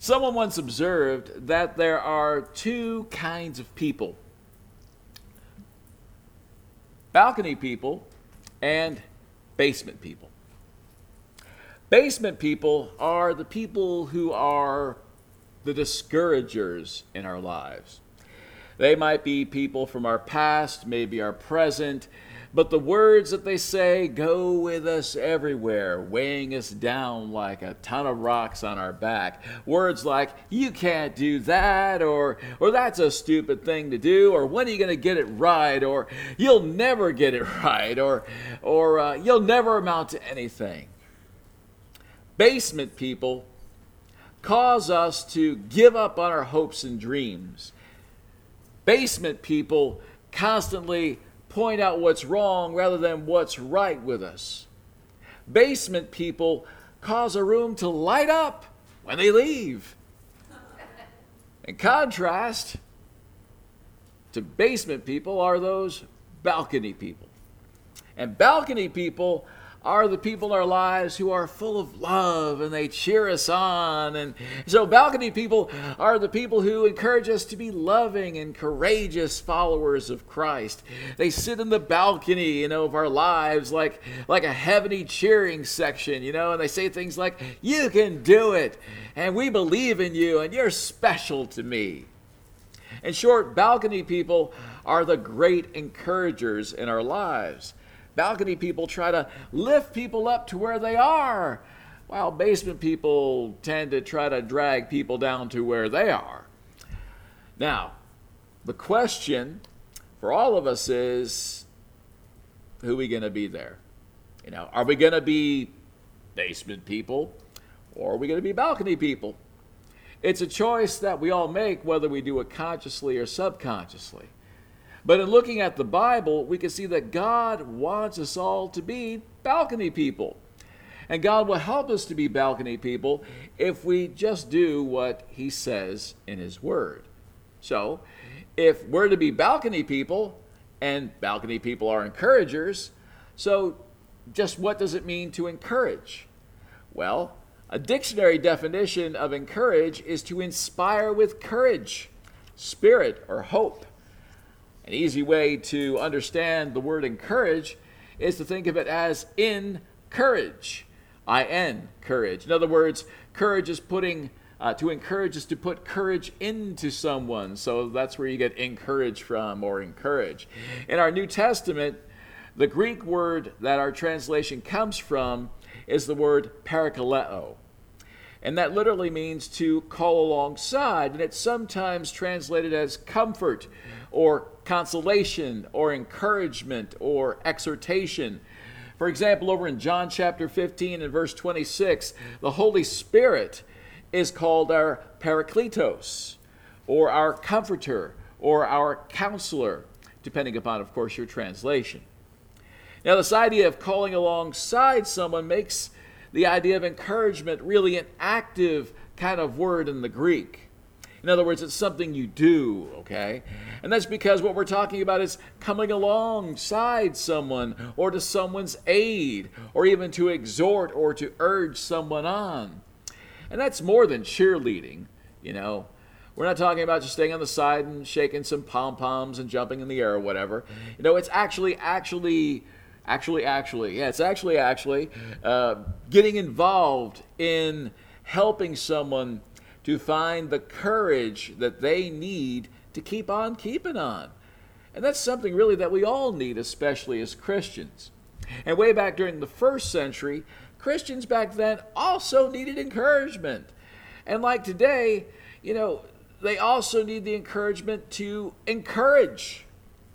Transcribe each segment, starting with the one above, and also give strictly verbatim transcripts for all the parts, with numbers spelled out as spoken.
Someone once observed that there are two kinds of people: balcony people and basement people. Basement people are the people who are the discouragers in our lives. They might be people from our past, maybe our present, but the words that they say go with us everywhere, weighing us down like a ton of rocks on our back. Words like, you can't do that, or or that's a stupid thing to do, or when are you going to get it right, or you'll never get it right, or, or uh, you'll never amount to anything. Basement people cause us to give up on our hopes and dreams. Basement people constantly point out what's wrong rather than what's right with us. Basement people cause a room to light up when they leave. In contrast to basement people are those balcony people. And balcony people are the people in our lives who are full of love and they cheer us on. And so balcony people are the people who encourage us to be loving and courageous followers of Christ. They sit in the balcony, you know, of our lives like, like a heavenly cheering section, you know, and they say things like, you can do it, and we believe in you, and you're special to me. In short, balcony people are the great encouragers in our lives. Balcony people try to lift people up to where they are, while basement people tend to try to drag people down to where they are. Now, the question for all of us is, who are we going to be there? You know, are we going to be basement people, or are we going to be balcony people? It's a choice that we all make, whether we do it consciously or subconsciously. But in looking at the Bible, we can see that God wants us all to be balcony people. And God will help us to be balcony people if we just do what he says in his word. So, if we're to be balcony people, and balcony people are encouragers, so just what does it mean to encourage? Well, a dictionary definition of encourage is to inspire with courage, spirit, or hope. An easy way to understand the word encourage is to think of it as encourage. I N, courage. In other words, courage is putting, uh, to encourage is to put courage into someone. So that's where you get encourage from, or encourage. In our New Testament, the Greek word that our translation comes from is the word parakaleo. And that literally means to call alongside, and it's sometimes translated as comfort, or consolation, or encouragement, or exhortation. For example, over in John chapter fifteen and verse twenty-six, the Holy Spirit is called our Parakletos, or our comforter, or our counselor, depending upon, of course, your translation. Now, this idea of calling alongside someone makes the idea of encouragement really an active kind of word in the Greek. In other words, it's something you do, okay? And that's because what we're talking about is coming alongside someone, or to someone's aid, or even to exhort or to urge someone on. And that's more than cheerleading, you know. We're not talking about just staying on the side and shaking some pom-poms and jumping in the air or whatever. You know, it's actually, actually, actually, actually, yeah, it's actually, actually uh, getting involved in helping someone to find the courage that they need to keep on keeping on. And that's something really that we all need, especially as Christians. And way back during the first century, Christians back then also needed encouragement. And like today, you know, they also need the encouragement to encourage.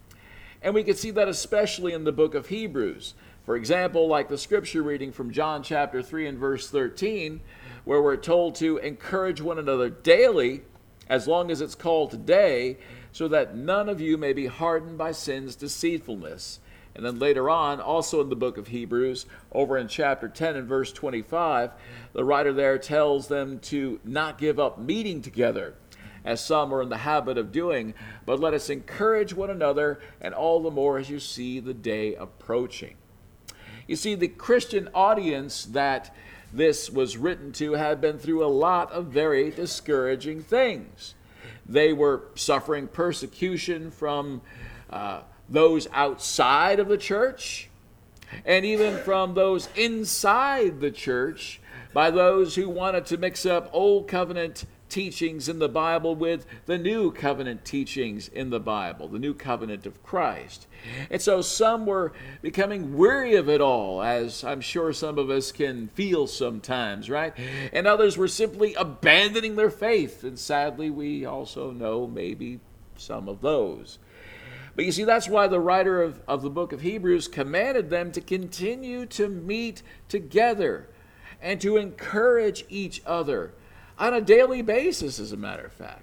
And we can see that especially in the book of Hebrews. For example, like the scripture reading from John chapter three and verse thirteen, where we're told to encourage one another daily, as long as it's called today, so that none of you may be hardened by sin's deceitfulness. And then later on, also in the book of Hebrews, over in chapter ten and verse twenty-five, the writer there tells them to not give up meeting together, as some are in the habit of doing, but let us encourage one another, and all the more as you see the day approaching. You see, the Christian audience that this was written to had been through a lot of very discouraging things. They were suffering persecution from uh, those outside of the church, and even from those inside the church, by those who wanted to mix up Old Covenant teachings in the Bible with the New Covenant teachings in the Bible, the New Covenant of Christ. And so some were becoming weary of it all, as I'm sure some of us can feel sometimes, right? And others were simply abandoning their faith, and sadly we also know maybe some of those. But you see, that's why the writer of, of the book of Hebrews commanded them to continue to meet together and to encourage each other on a daily basis, as a matter of fact.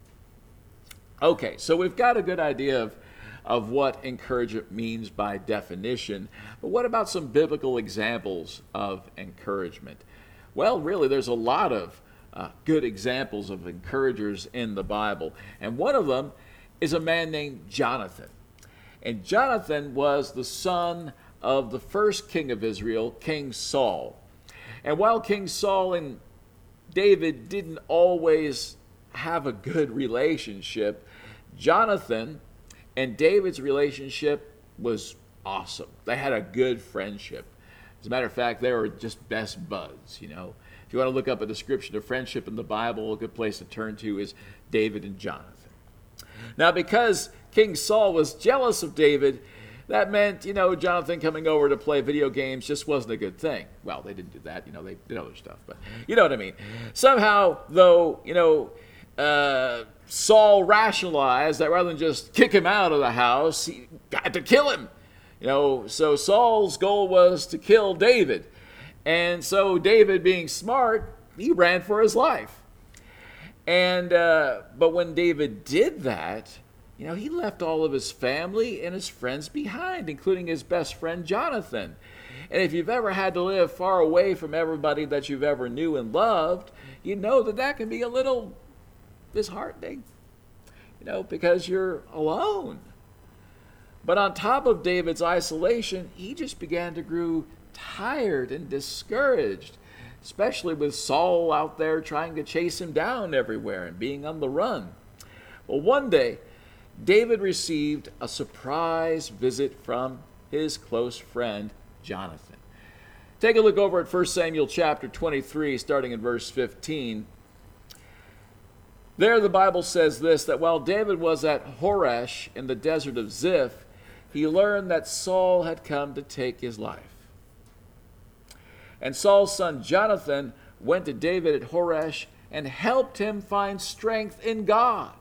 Okay, so we've got a good idea of, of what encouragement means by definition, but what about some biblical examples of encouragement? Well, really, there's a lot of uh, good examples of encouragers in the Bible, and one of them is a man named Jonathan. And Jonathan was the son of the first king of Israel, King Saul. And while King Saul and David didn't always have a good relationship, Jonathan and David's relationship was awesome. They had a good friendship. As a matter of fact, they were just best buds, you know. If you want to look up a description of friendship in the Bible, a good place to turn to is David and Jonathan. Now, because King Saul was jealous of David, that meant, you know, Jonathan coming over to play video games just wasn't a good thing. Well, they didn't do that. You know, they did other stuff. But you know what I mean. Somehow, though, you know, uh, Saul rationalized that rather than just kick him out of the house, he got to kill him. You know, so Saul's goal was to kill David. And so David, being smart, he ran for his life. And uh, but when David did that, you know, he left all of his family and his friends behind, including his best friend, Jonathan. And if you've ever had to live far away from everybody that you've ever knew and loved, you know that that can be a little disheartening, you know, because you're alone. But on top of David's isolation, he just began to grow tired and discouraged, especially with Saul out there trying to chase him down everywhere and being on the run. Well, one day, David received a surprise visit from his close friend, Jonathan. Take a look over at First Samuel chapter twenty-three, starting in verse fifteen. There the Bible says this, that while David was at Horesh in the desert of Ziph, he learned that Saul had come to take his life. And Saul's son Jonathan went to David at Horesh and helped him find strength in God.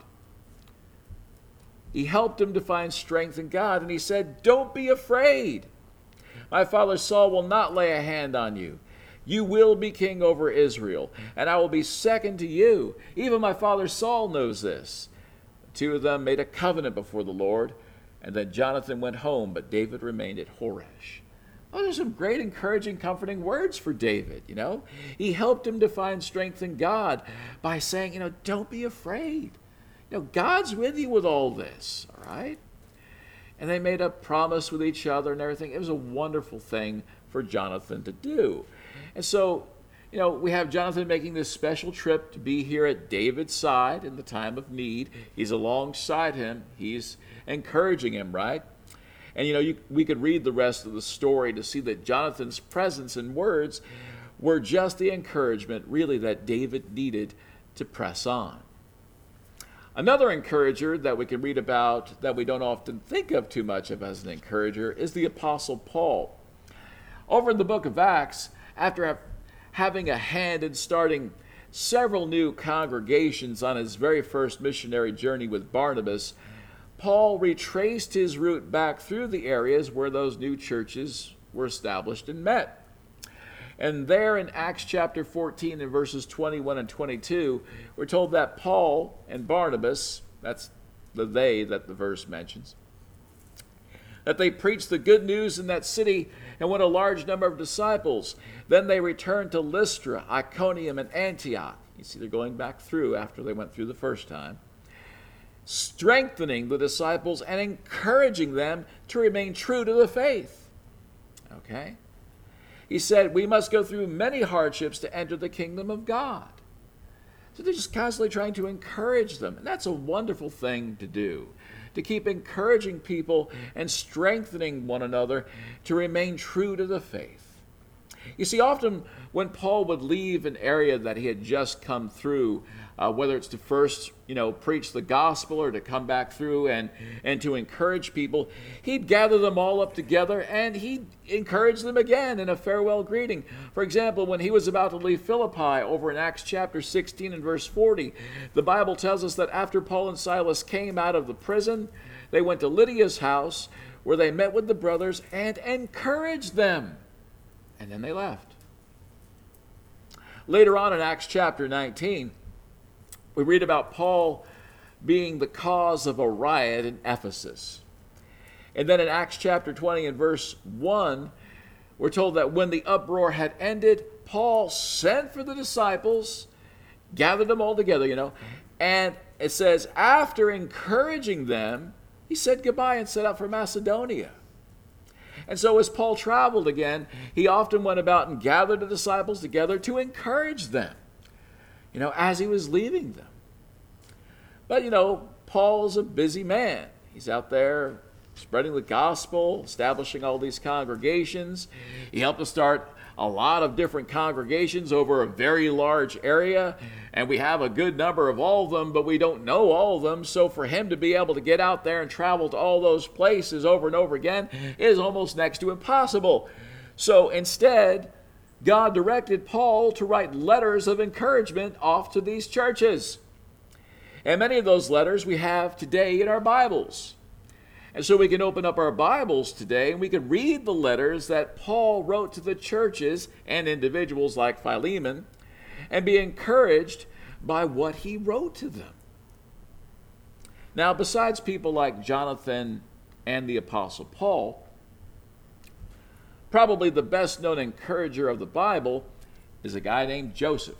He helped him to find strength in God, and he said, "Don't be afraid. My father Saul will not lay a hand on you. You will be king over Israel, and I will be second to you. Even my father Saul knows this." The two of them made a covenant before the Lord, and then Jonathan went home, but David remained at Horesh. Oh, there's some great encouraging, comforting words for David, you know. He helped him to find strength in God by saying, you know, don't be afraid. You know, God's with you with all this, all right? And they made a promise with each other and everything. It was a wonderful thing for Jonathan to do. And so, you know, we have Jonathan making this special trip to be here at David's side in the time of need. He's alongside him. He's encouraging him, right? And, you know, you, we could read the rest of the story to see that Jonathan's presence and words were just the encouragement, really, that David needed to press on. Another encourager that we can read about that we don't often think of too much of as an encourager is the Apostle Paul. Over in the book of Acts, after having a hand in starting several new congregations on his very first missionary journey with Barnabas, Paul retraced his route back through the areas where those new churches were established and met. And there in Acts chapter fourteen and verses twenty-one and twenty-two, we're told that Paul and Barnabas, that's the they that the verse mentions, that they preached the good news in that city and won a large number of disciples. Then they returned to Lystra, Iconium, and Antioch. You see, they're going back through after they went through the first time, strengthening the disciples and encouraging them to remain true to the faith. Okay? he said, we must go through many hardships to enter the kingdom of God. So they're just constantly trying to encourage them. And that's a wonderful thing to do, to keep encouraging people and strengthening one another to remain true to the faith. You see, often when Paul would leave an area that he had just come through, uh, whether it's to first, you know, preach the gospel or to come back through and, and to encourage people, he'd gather them all up together and he'd encourage them again in a farewell greeting. For example, when he was about to leave Philippi over in Acts chapter sixteen and verse forty, the Bible tells us that after Paul and Silas came out of the prison, they went to Lydia's house where they met with the brothers and encouraged them. And then they left. Later on in Acts chapter nineteen, we read about Paul being the cause of a riot in Ephesus. And then in Acts chapter twenty and verse one, we're told that when the uproar had ended, Paul sent for the disciples, gathered them all together, you know, and it says, after encouraging them, he said goodbye and set out for Macedonia. And so as Paul traveled again, he often went about and gathered the disciples together to encourage them, you know, as he was leaving them. But, you know, Paul is a busy man. He's out there spreading the gospel, establishing all these congregations. He helped to start a lot of different congregations over a very large area, and we have a good number of all of them, but we don't know all of them. So for him to be able to get out there and travel to all those places over and over again is almost next to impossible. So instead, God directed Paul to write letters of encouragement off to these churches. And many of those letters we have today in our Bibles. And so we can open up our Bibles today and we can read the letters that Paul wrote to the churches and individuals like Philemon and be encouraged by what he wrote to them. Now, besides people like Jonathan and the Apostle Paul, probably the best known encourager of the Bible is a guy named Joseph,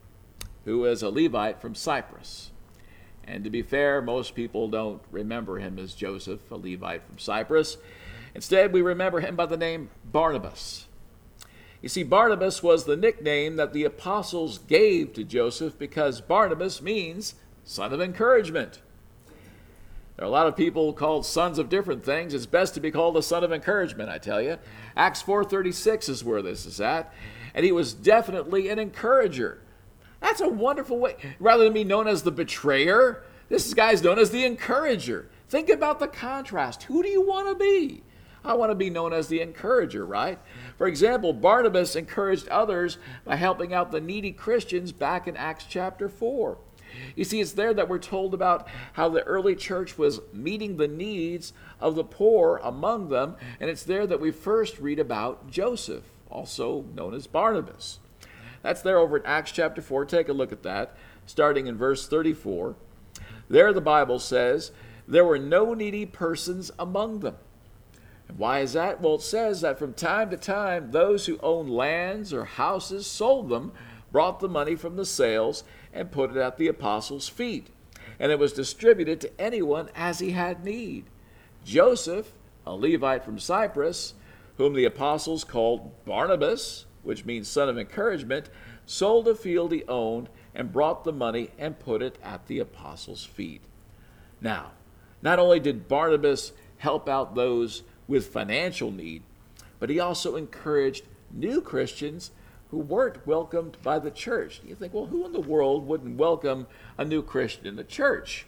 who is a Levite from Cyprus. And to be fair, most people don't remember him as Joseph, a Levite from Cyprus. Instead, we remember him by the name Barnabas. You see, Barnabas was the nickname that the apostles gave to Joseph because Barnabas means son of encouragement. There are a lot of people called sons of different things. It's best to be called a son of encouragement, I tell you. Acts four thirty-six is where this is at. And he was definitely an encourager. That's a wonderful way. Rather than be known as the betrayer, this guy's known as the encourager. Think about the contrast. Who do you want to be? I want to be known as the encourager, right? For example, Barnabas encouraged others by helping out the needy Christians back in Acts chapter four. You see, it's there that we're told about how the early church was meeting the needs of the poor among them, and it's there that we first read about Joseph, also known as Barnabas. That's there over in Acts chapter four. Take a look at that, starting in verse thirty-four. There the Bible says, there were no needy persons among them. And why is that? Well, it says that from time to time, those who owned lands or houses sold them, brought the money from the sales, and put it at the apostles' feet. And it was distributed to anyone as he had need. Joseph, a Levite from Cyprus, whom the apostles called Barnabas, which means son of encouragement, sold a field he owned and brought the money and put it at the apostles' feet. Now, not only did Barnabas help out those with financial need, but he also encouraged new Christians who weren't welcomed by the church. You think, well, who in the world wouldn't welcome a new Christian in the church?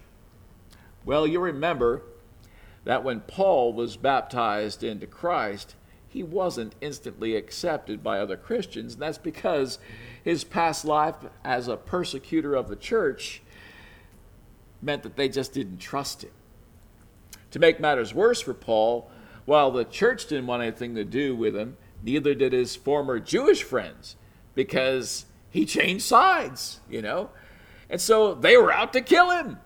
Well, you remember that when Paul was baptized into Christ, he wasn't instantly accepted by other Christians, and that's because his past life as a persecutor of the church meant that they just didn't trust him. To make matters worse for Paul, while the church didn't want anything to do with him, neither did his former Jewish friends, because he changed sides, you know, and so they were out to kill him.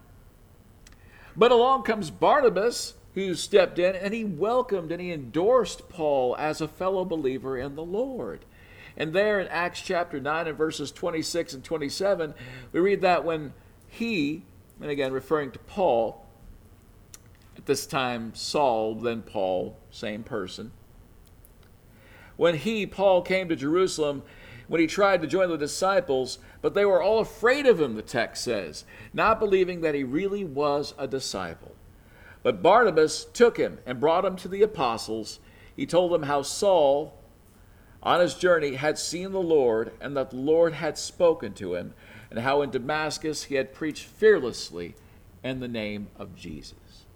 But along comes Barnabas, who stepped in, and he welcomed and he endorsed Paul as a fellow believer in the Lord. And there in Acts chapter nine and verses twenty-six and twenty-seven, we read that when he, and again referring to Paul, at this time Saul, then Paul, same person, when he, Paul, came to Jerusalem, when he tried to join the disciples, but they were all afraid of him, the text says, not believing that he really was a disciple. But Barnabas took him and brought him to the apostles. He told them how Saul, on his journey, had seen the Lord, and that the Lord had spoken to him, and how in Damascus he had preached fearlessly in the name of Jesus.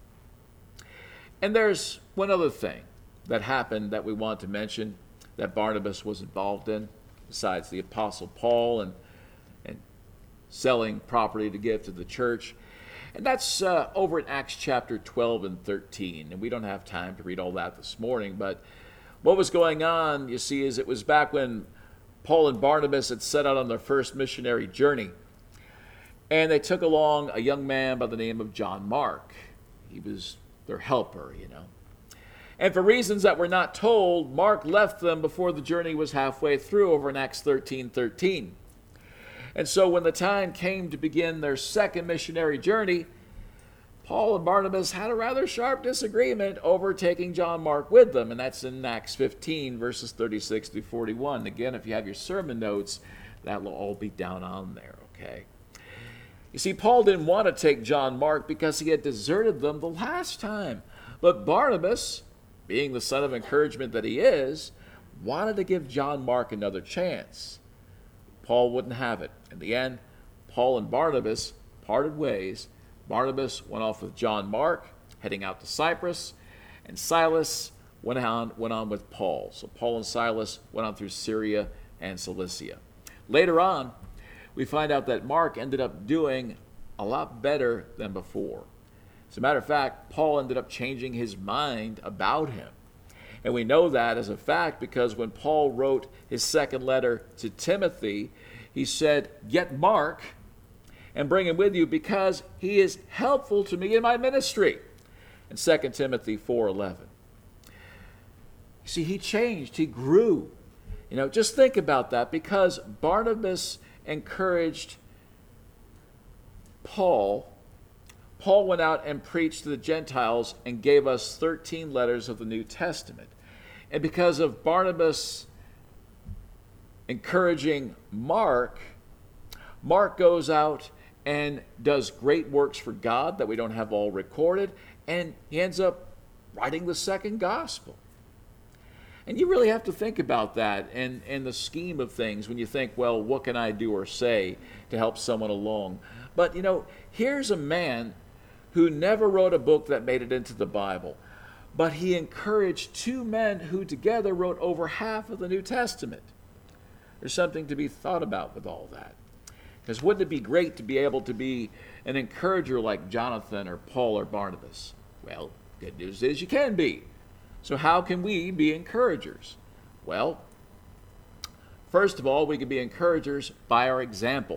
And there's one other thing that happened that we want to mention that Barnabas was involved in, besides the Apostle Paul and, and selling property to give to the church. And that's uh, over in Acts chapter twelve and thirteen. And we don't have time to read all that this morning, but what was going on, you see, is it was back when Paul and Barnabas had set out on their first missionary journey. And they took along a young man by the name of John Mark. He was their helper, you know. And for reasons that we're not told, Mark left them before the journey was halfway through over in Acts thirteen thirteen. And so when the time came to begin their second missionary journey, Paul and Barnabas had a rather sharp disagreement over taking John Mark with them. And that's in Acts fifteen, verses thirty-six through forty-one. Again, if you have your sermon notes, that will all be down on there, okay? You see, Paul didn't want to take John Mark because he had deserted them the last time. But Barnabas, being the son of encouragement that he is, wanted to give John Mark another chance. Paul wouldn't have it. In the end, Paul and Barnabas parted ways. Barnabas went off with John Mark, heading out to Cyprus, and Silas went on, went on with Paul. So Paul and Silas went on through Syria and Cilicia. Later on, we find out that Mark ended up doing a lot better than before. As a matter of fact, Paul ended up changing his mind about him. And we know that as a fact because when Paul wrote his second letter to Timothy, he said, "Get Mark and bring him with you because he is helpful to me in my ministry." In Second Timothy four eleven. You see, he changed, he grew. You know, just think about that, because Barnabas encouraged Paul. Paul went out and preached to the Gentiles and gave us thirteen letters of the New Testament. And because of Barnabas encouraging Mark, Mark goes out and does great works for God that we don't have all recorded, and he ends up writing the second gospel. And you really have to think about that in, in the scheme of things when you think, well, what can I do or say to help someone along? But, you know, here's a man who never wrote a book that made it into the Bible, but he encouraged two men who together wrote over half of the New Testament. There's something to be thought about with all that. Because wouldn't it be great to be able to be an encourager like Jonathan or Paul or Barnabas? Well, good news is you can be. So how can we be encouragers? Well, first of all, we can be encouragers by our example.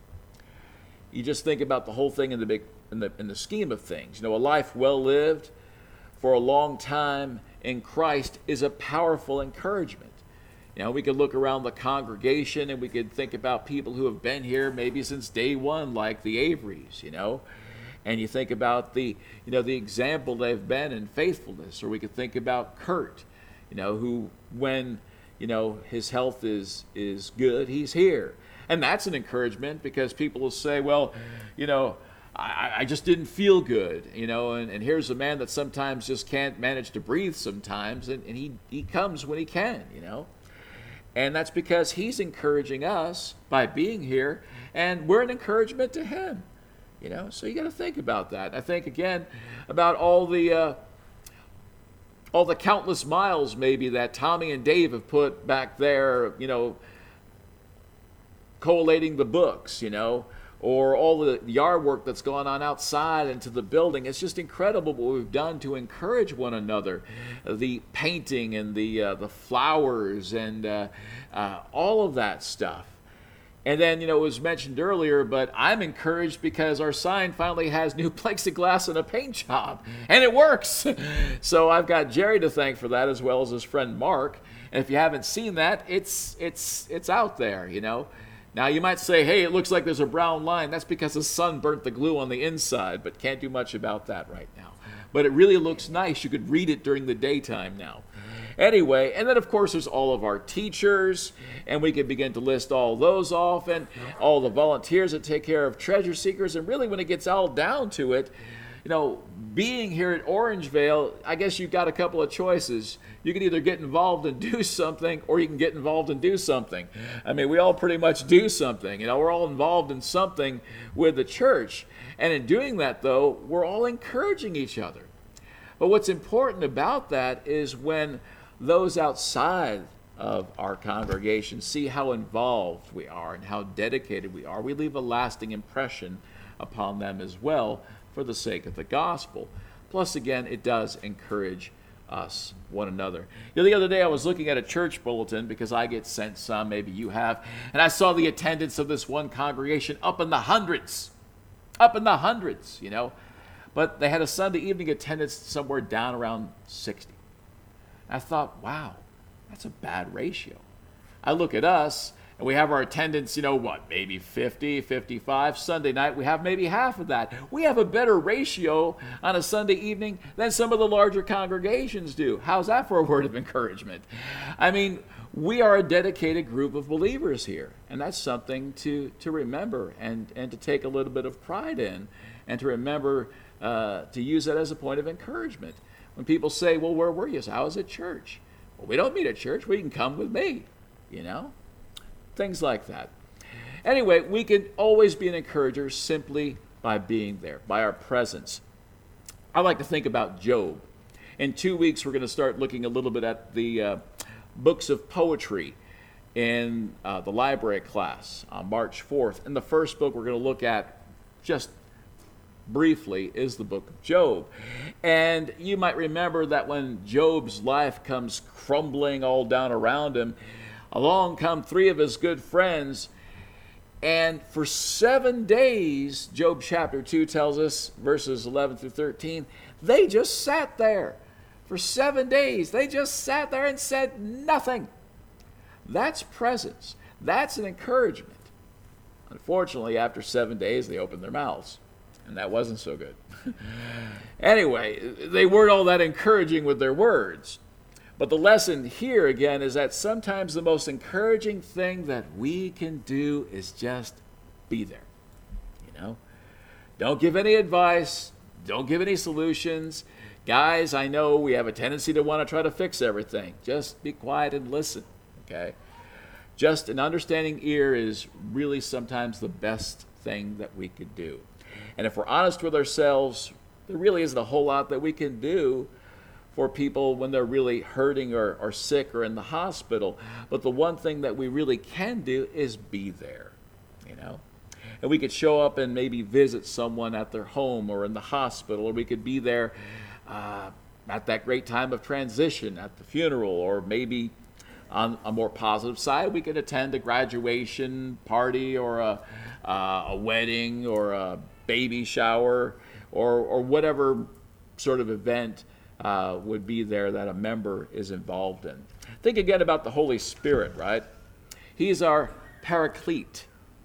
You just think about the whole thing in the big in the in the scheme of things. You know, a life well lived for a long time in Christ is a powerful encouragement. You know, we could look around the congregation and we could think about people who have been here maybe since day one, like the Averys, you know. And you think about the, you know, the example they've been in faithfulness. Or we could think about Kurt, you know, who when, you know, his health is is good, he's here. And that's an encouragement because people will say, well, you know, I, I just didn't feel good, you know, and, and here's a man that sometimes just can't manage to breathe sometimes, and, and he, he comes when he can, you know. And that's because he's encouraging us by being here, and we're an encouragement to him, you know. So you got to think about that. I think, again, about all the uh, all the countless miles maybe that Tommy and Dave have put back there, you know, collating the books, you know, or all the yard work that's gone on outside into the building. It's just incredible what we've done to encourage one another. The painting and the uh, the flowers and uh, uh, all of that stuff. And then, you know, it was mentioned earlier, but I'm encouraged because our sign finally has new plexiglass and a paint job, and it works. So I've got Jerry to thank for that, as well as his friend Mark. And if you haven't seen that, it's it's it's out there, you know. Now, you might say, hey, it looks like there's a brown line. That's because the sun burnt the glue on the inside, but can't do much about that right now. But it really looks nice. You could read it during the daytime now. Anyway, and then of course there's all of our teachers, and we can begin to list all those off, and all the volunteers that take care of treasure seekers. And really, when it gets all down to it, you know, being here at Orangevale, I guess you've got a couple of choices. You can either get involved and do something, or you can get involved and do something. I mean, we all pretty much do something. You know, we're all involved in something with the church. And in doing that, though, we're all encouraging each other. But what's important about that is when those outside of our congregation see how involved we are and how dedicated we are, we leave a lasting impression upon them as well for the sake of the gospel. Plus, again, it does encourage us, one another. You know, the other day I was looking at a church bulletin because I get sent some, maybe you have, and I saw the attendance of this one congregation up in the hundreds, up in the hundreds, you know. But they had a Sunday evening attendance somewhere down around sixty. I thought, wow, that's a bad ratio. I look at us, and we have our attendance, you know, what, maybe fifty, fifty-five. Sunday night, we have maybe half of that. We have a better ratio on a Sunday evening than some of the larger congregations do. How's that for a word of encouragement? I mean, we are a dedicated group of believers here, and that's something to, to remember and, and to take a little bit of pride in, and to remember uh, to use that as a point of encouragement. When people say, well, where were you? So I was at church. Well, we don't meet at church. We can come with me, you know? Things like that. Anyway, we can always be an encourager simply by being there, by our presence. I like to think about Job. In two weeks, we're going to start looking a little bit at the uh, books of poetry in uh, the library class on March fourth. And the first book we're going to look at just briefly is the book of Job. And you might remember that when Job's life comes crumbling all down around him, along come three of his good friends, and for seven days, Job chapter two tells us, verses eleven through thirteen, they just sat there. For seven days, they just sat there and said nothing. That's presence. That's an encouragement. Unfortunately, after seven days, they opened their mouths. And that wasn't so good. Anyway, they weren't all that encouraging with their words. But the lesson here, again, is that sometimes the most encouraging thing that we can do is just be there. You know? Don't give any advice. Don't give any solutions. Guys, I know we have a tendency to want to try to fix everything. Just be quiet and listen, okay? Just an understanding ear is really sometimes the best thing that we could do. And if we're honest with ourselves, there really isn't a whole lot that we can do for people when they're really hurting or, or sick or in the hospital. But the one thing that we really can do is be there, you know. And we could show up and maybe visit someone at their home or in the hospital, or we could be there uh, at that great time of transition at the funeral, or maybe on a more positive side, we could attend a graduation party or a, uh, a wedding or a baby shower, or or whatever sort of event uh, would be there that a member is involved in. Think again about the Holy Spirit, right? He's our paraclete.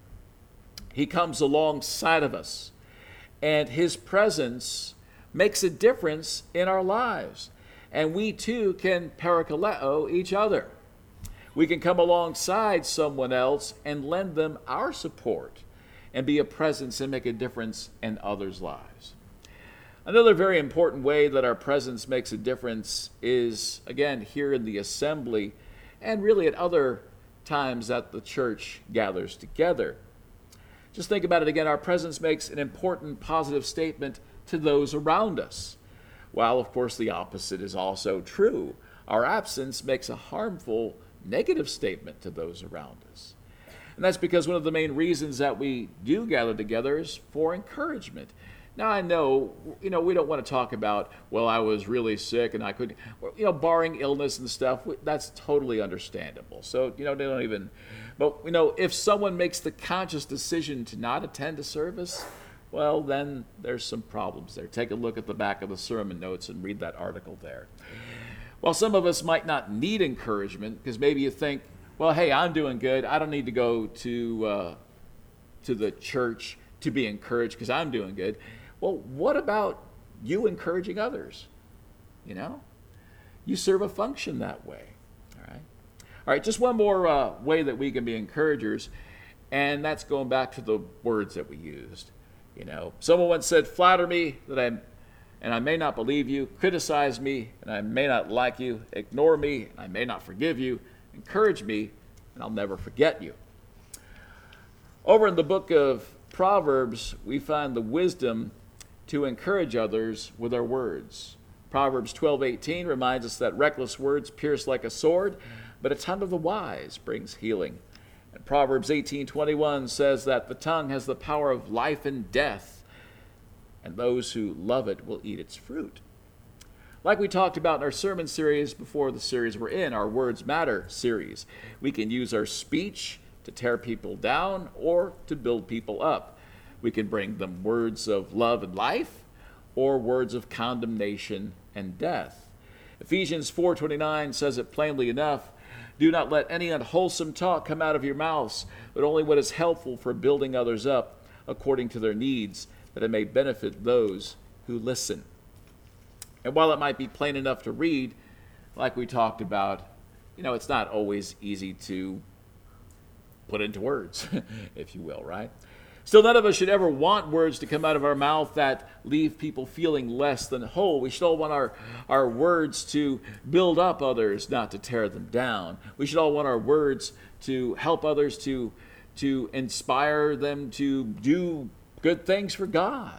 He comes alongside of us, and his presence makes a difference in our lives. And we too can parakaleo each other. We can come alongside someone else and lend them our support and be a presence and make a difference in others' lives. Another very important way that our presence makes a difference is, again, here in the assembly and really at other times that the church gathers together. Just think about it again. Our presence makes an important positive statement to those around us, while, of course, the opposite is also true. Our absence makes a harmful negative statement to those around us. And that's because one of the main reasons that we do gather together is for encouragement. Now, I know, you know, we don't want to talk about, well, I was really sick and I couldn't, you know, barring illness and stuff, that's totally understandable. So, you know, they don't even, but, you know, if someone makes the conscious decision to not attend a service, well, then there's some problems there. Take a look at the back of the sermon notes and read that article there. While some of us might not need encouragement, because maybe you think, well, hey, I'm doing good. I don't need to go to uh, to the church to be encouraged because I'm doing good. Well, what about you encouraging others? You know, you serve a function that way. All right. All right, just one more uh, way that we can be encouragers, and that's going back to the words that we used. You know, someone once said, flatter me that I and I may not believe you, criticize me and I may not like you, ignore me and I may not forgive you, encourage me and I'll never forget you. Over in the book of Proverbs, we find the wisdom to encourage others with our words. Proverbs twelve eighteen reminds us that reckless words pierce like a sword, but a tongue of the wise brings healing. And Proverbs eighteen twenty-one says that the tongue has the power of life and death, and those who love it will eat its fruit. Like we talked about in our sermon series before the series we're in, our Words Matter series, we can use our speech to tear people down or to build people up. We can bring them words of love and life or words of condemnation and death. Ephesians four twenty-nine says it plainly enough, do not let any unwholesome talk come out of your mouths, but only what is helpful for building others up according to their needs, that it may benefit those who listen. And while it might be plain enough to read, like we talked about, you know, it's not always easy to put into words, if you will, right? Still, none of us should ever want words to come out of our mouth that leave people feeling less than whole. We should all want our, our words to build up others, not to tear them down. We should all want our words to help others, to, to inspire them to do good things for God.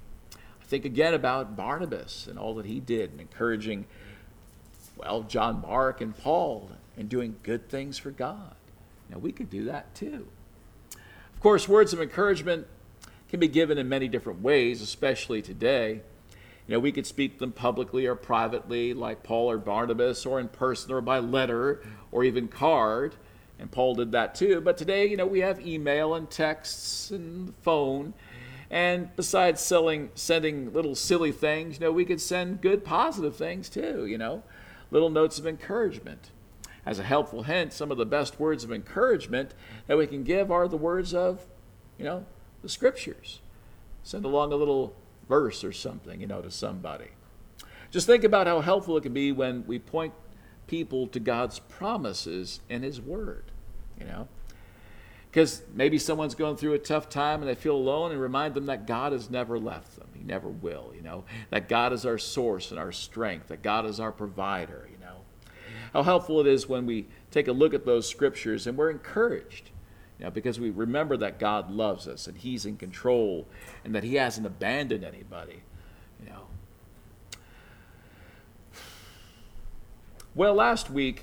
I think again about Barnabas and all that he did in encouraging, well, John Mark and Paul and doing good things for God. Now, we could do that too. Of course, words of encouragement can be given in many different ways, especially today. You know, we could speak them publicly or privately, like Paul or Barnabas, or in person or by letter or even card. And Paul did that too. But today, you know, we have email and texts and phone. And besides selling, sending little silly things, you know, we could send good, positive things too, you know, little notes of encouragement. As a helpful hint, some of the best words of encouragement that we can give are the words of, you know, the scriptures. Send along a little verse or something, you know, to somebody. Just think about how helpful it can be when we point people to God's promises in his word, you know. Because maybe someone's going through a tough time and they feel alone, and remind them that God has never left them. He never will, you know. That God is our source and our strength. That God is our provider, you know. How helpful it is when we take a look at those scriptures and we're encouraged, you know, because we remember that God loves us and he's in control and that he hasn't abandoned anybody, you know. Well, last week,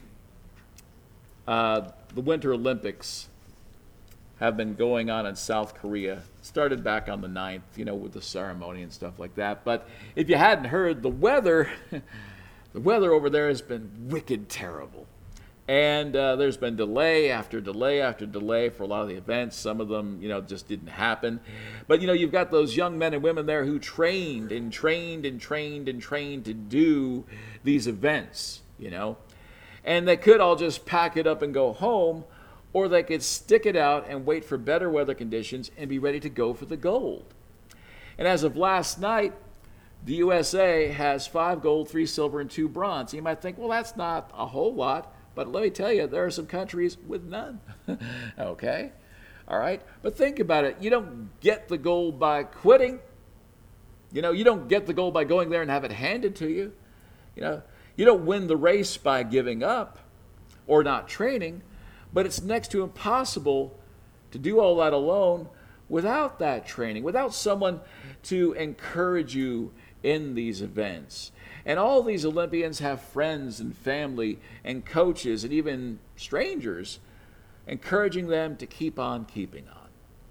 uh, the Winter Olympics have been going on in South Korea. Started back on the ninth, you know, with the ceremony and stuff like that. But if you hadn't heard, the weather, the weather over there has been wicked terrible. And uh, there's been delay after delay after delay for a lot of the events. Some of them, you know, just didn't happen. But, you know, you've got those young men and women there who trained and trained and trained and trained to do these events, you know. And they could all just pack it up and go home, or they could stick it out and wait for better weather conditions and be ready to go for the gold. And as of last night, the U S A has five gold, three silver, and two bronze. You might think, well, that's not a whole lot. But let me tell you, there are some countries with none. Okay? All right? But think about it. You don't get the gold by quitting. You know, you don't get the gold by going there and have it handed to you. You know, you don't win the race by giving up or not training. But it's next to impossible to do all that alone without that training, without someone to encourage you in these events. And all these Olympians have friends and family and coaches and even strangers encouraging them to keep on keeping on.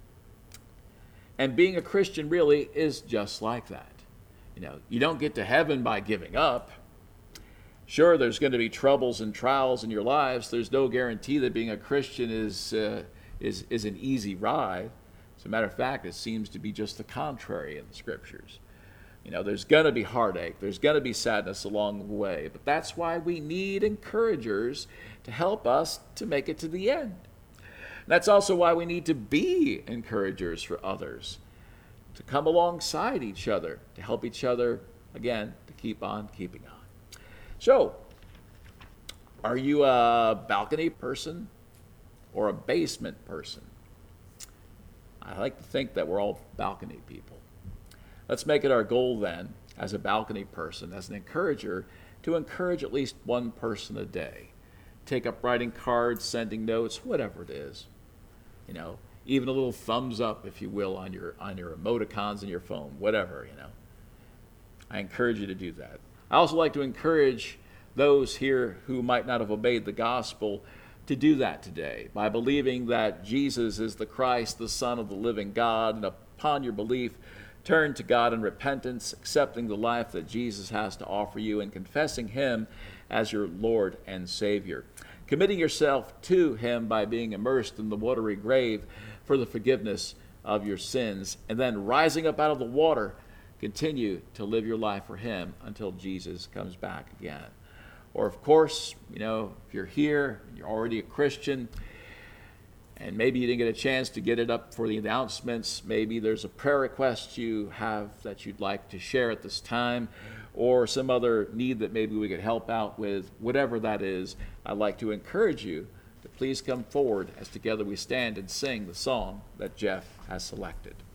And being a Christian really is just like that. You know, you don't get to heaven by giving up. Sure, there's going to be troubles and trials in your lives. There's no guarantee that being a Christian is uh, is is an easy ride. As a matter of fact, it seems to be just the contrary in the scriptures. You know, there's going to be heartache. There's going to be sadness along the way. But that's why we need encouragers to help us to make it to the end. That's also why we need to be encouragers for others, to come alongside each other, to help each other, again, to keep on keeping on. So, Are you a balcony person or a basement person? I like to think that we're all balcony people. Let's make it our goal then, as a balcony person, as an encourager, to encourage at least one person a day. Take up writing cards, sending notes, whatever it is. You know, even a little thumbs up, if you will, on your on your emoticons in your phone, whatever, you know. I encourage you to do that. I also like to encourage those here who might not have obeyed the gospel to do that today by believing that Jesus is the Christ, the Son of the living God, and upon your belief, turn to God in repentance, accepting the life that Jesus has to offer you and confessing him as your Lord and Savior. Committing yourself to him by being immersed in the watery grave for the forgiveness of your sins, and then rising up out of the water, continue to live your life for him until Jesus comes back again. Or, of course, you know, if you're here, you're already a Christian, and maybe you didn't get a chance to get it up for the announcements, maybe there's a prayer request you have that you'd like to share at this time, or some other need that maybe we could help out with, whatever that is, I'd like to encourage you to please come forward as together we stand and sing the song that Jeff has selected.